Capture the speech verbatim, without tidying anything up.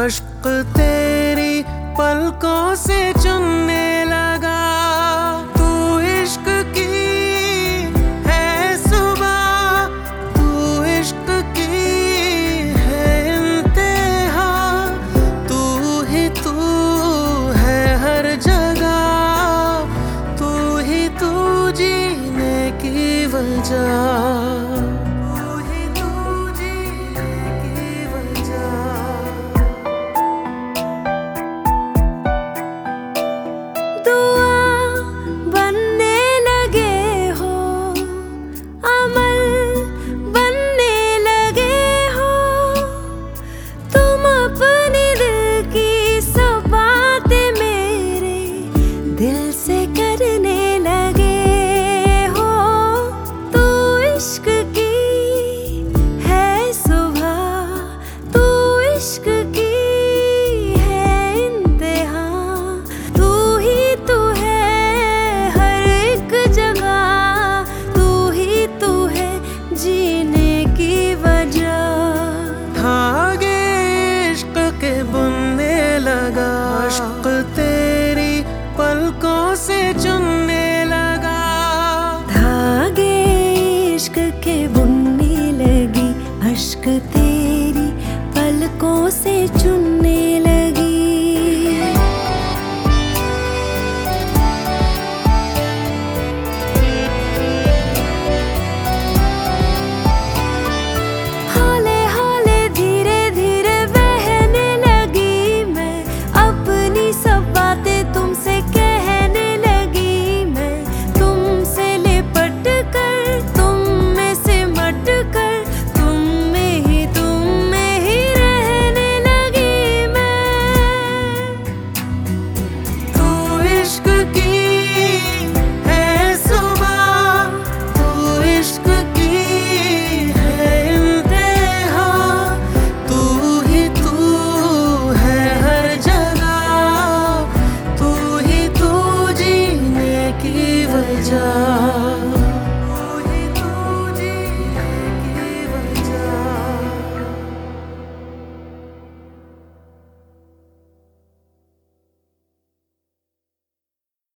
अश्क तेरी पलकों से चुनने लगा। तू इश्क की है सुबह, तू इश्क की है इंतहा, तू ही तू है हर जगह, तू ही तू जीने की वजह। दिल से करने लगे हो, तू इश्क की है सुबह, तू इश्क की है इंतहा, तू ही तू है हर एक जगह, तू ही तू है जीने की वजह। धागे इश्क के बुनने लगा, अश्क तेरी पलकों से चुनने लगा। धागे इश्क के बुनने लगी, अश्क तेरी पलकों से चुनने लगी। हौले हौले धीरे धीरे बहने लगी मैं, अपनी सब बातें तुमसे कहने लगी मैं। तुमसे लिपट कर, तुम में सिमट कर, तुम में ही तुम में ही रहने लगी मैं। तू इश्क की है सुबह, तू इश्क की है इंतहा, तू ही तू है हर जगह, तू ही तू जीने की वजह।